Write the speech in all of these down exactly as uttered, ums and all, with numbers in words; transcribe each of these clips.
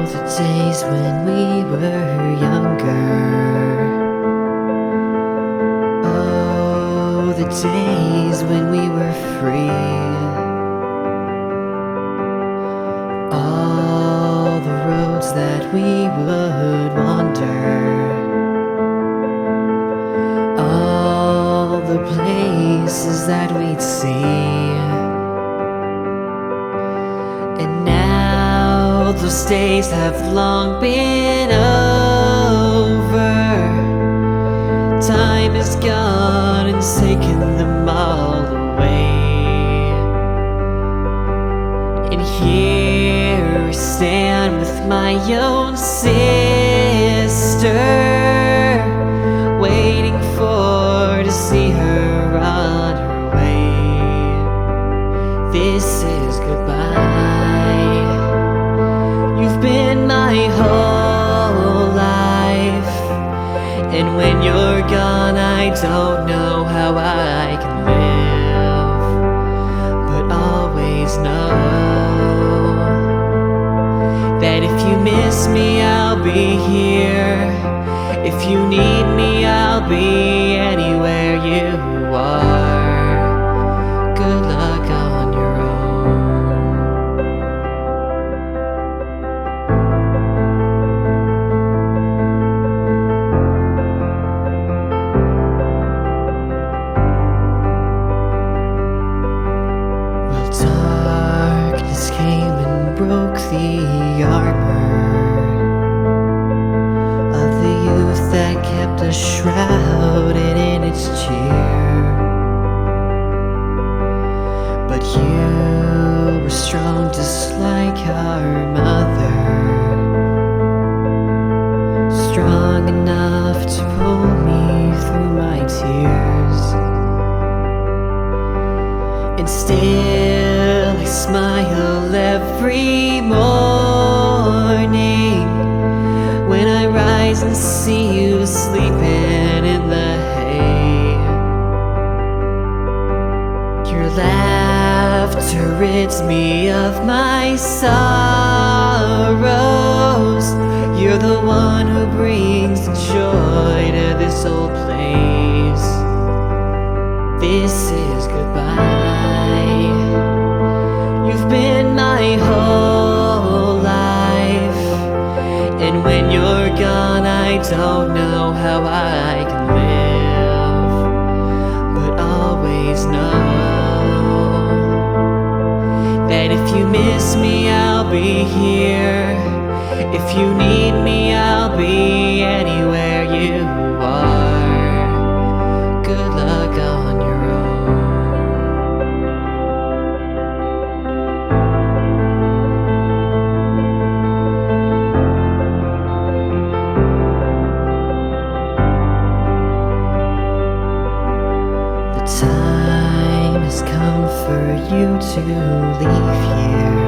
the days when we were younger. Oh, the days when we were free. All the roads that we would wander. All the places that we'd see. And now those days have long been over. Time is gone and taken them all away. And here I stand with my own sister, waiting for to see her on her way. This is goodbye. You've been my whole life, and when you're gone I don't know how I can live, but always know that if you miss me I'll be here. If you need me I'll be anywhere you are. Good luck on your own. Well, darkness came and broke the armor of the youth that kept us shrouded in its cheer. But you were strong just like our mother, strong enough to pull me through my tears. And still I smile every morning when I rise and see you sleeping in the hay. Your laughter rids me of my sorrows. You're the one who brings joy to this old place. This is goodbye. You've been my whole life, and when you're gone I don't know how I can live, but always know that if you miss me I'll be here. If you need me I'll be anywhere you are. Good luck on your own. The time has come for you to leave here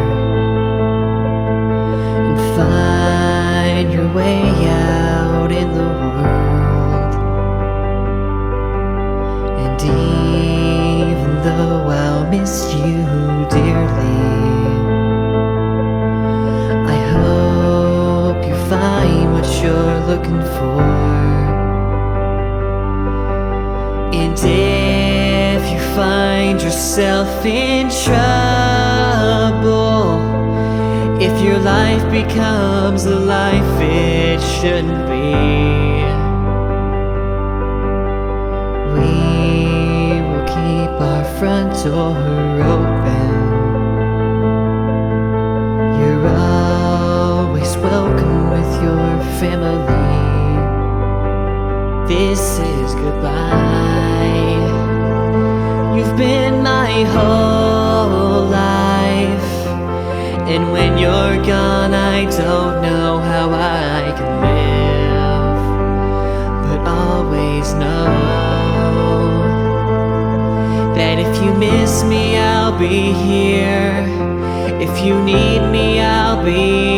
and find your way out in the world. And even though I'll miss you dearly, I hope you find what you're looking for. And if you find yourself in trouble, if your life becomes a life it shouldn't be, we will keep our front door open. You're always welcome with your family. This is goodbye. You've been my whole life, and when you're gone I don't know how I can live, but always know that if you miss me I'll be here. If you need me I'll be